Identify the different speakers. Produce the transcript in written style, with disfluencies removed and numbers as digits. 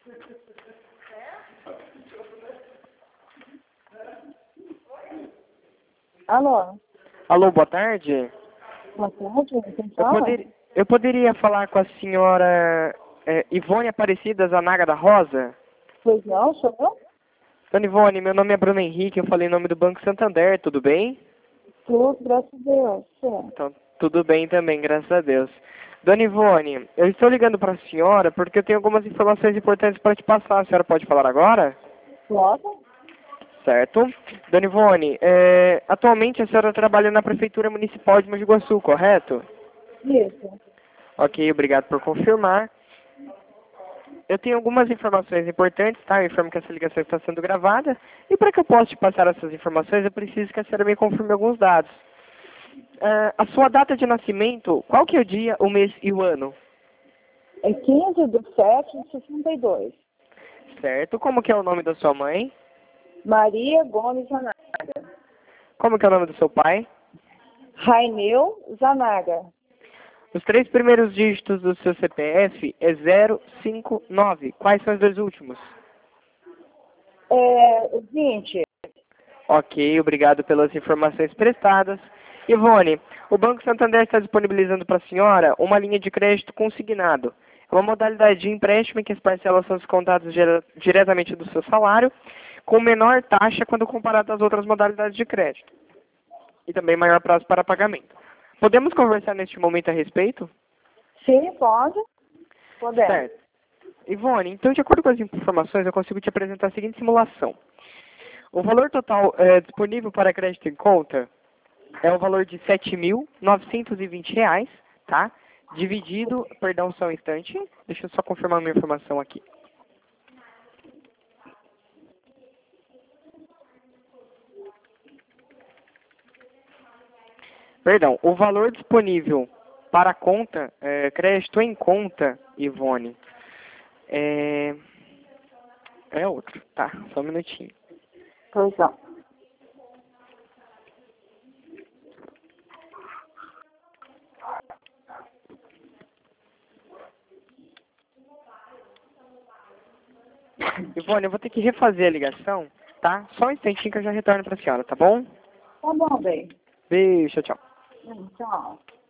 Speaker 1: Alô?
Speaker 2: Alô, boa tarde.
Speaker 1: Boa tarde, quem
Speaker 2: Eu,
Speaker 1: fala?
Speaker 2: eu poderia falar com a senhora Ivone Aparecida Zanaga da Rosa?
Speaker 1: Pois não, sou eu?
Speaker 2: Dona Ivone, meu nome é Bruno Henrique, eu falei em nome do Banco Santander, tudo bem?
Speaker 1: Tudo, graças a Deus. Sim.
Speaker 2: Então, tudo bem também, graças a Deus. Dona Ivone, eu estou ligando para a senhora porque eu tenho algumas informações importantes para te passar. A senhora pode falar agora?
Speaker 1: Logo?
Speaker 2: Certo. Dona Ivone, atualmente a senhora trabalha na Prefeitura Municipal de Mogi Guaçu, correto?
Speaker 1: Isso.
Speaker 2: Ok, obrigado por confirmar. Eu tenho algumas informações importantes, tá? Eu informo que essa ligação está sendo gravada. E para que eu possa te passar essas informações, eu preciso que a senhora me confirme alguns dados. A sua data de nascimento, qual que é o dia, o mês e o ano?
Speaker 1: É 15/7/62.
Speaker 2: Certo. Como que é o nome da sua mãe?
Speaker 1: Maria Gomes Zanaga.
Speaker 2: Como que é o nome do seu pai?
Speaker 1: Raineu Zanaga.
Speaker 2: Os 3 primeiros dígitos do seu CPF é 059. Quais são os 2 últimos?
Speaker 1: 20.
Speaker 2: Ok, obrigado pelas informações prestadas. Ivone, o Banco Santander está disponibilizando para a senhora uma linha de crédito consignado. É uma modalidade de empréstimo em que as parcelas são descontadas diretamente do seu salário, com menor taxa quando comparado às outras modalidades de crédito. E também maior prazo para pagamento. Podemos conversar neste momento a respeito?
Speaker 1: Sim, pode. Podemos.
Speaker 2: Certo. Ivone, então, de acordo com as informações, eu consigo te apresentar a seguinte simulação. O valor total disponível para crédito em conta é o valor de R$ 7.920, tá? Dividido, perdão, só um instante, deixa eu só confirmar minha informação aqui. Perdão, o valor disponível para a conta, crédito em conta, Ivone, é outro, tá? Só um minutinho.
Speaker 1: Pois não.
Speaker 2: Ivone, eu vou ter que refazer a ligação, tá? Só um instantinho que eu já retorno para a senhora, tá bom?
Speaker 1: Tá bom, bem.
Speaker 2: Beijo, tchau, tchau.
Speaker 1: Tchau.